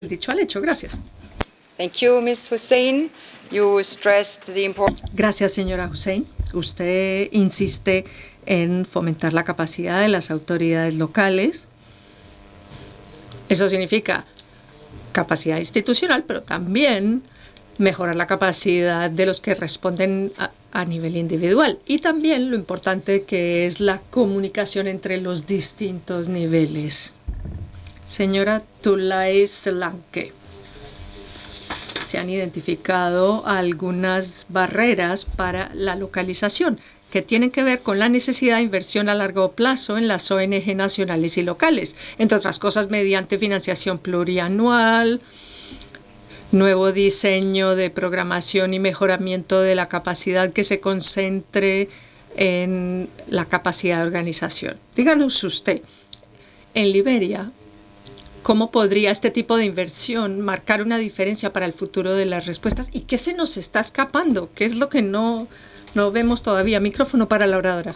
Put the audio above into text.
Dicho al hecho, gracias. Thank you, Ms. Hussein. You stressed the importance. Gracias, señora Hussein. Usted insiste en fomentar la capacidad de las autoridades locales. Eso significa capacidad institucional, pero también mejorar la capacidad de los que responden a nivel individual. Y también lo importante que es la comunicación entre los distintos niveles. Señora Tulais Lanke, se han identificado algunas barreras para la localización que tienen que ver con la necesidad de inversión a largo plazo en las ONG nacionales y locales, entre otras cosas mediante financiación plurianual, nuevo diseño de programación y mejoramiento de la capacidad que se concentre en la capacidad de organización. Díganos usted, en Liberia, ¿cómo podría este tipo de inversión marcar una diferencia para el futuro de las respuestas? ¿Y qué se nos está escapando? ¿Qué es lo que no vemos todavía? Micrófono para la oradora.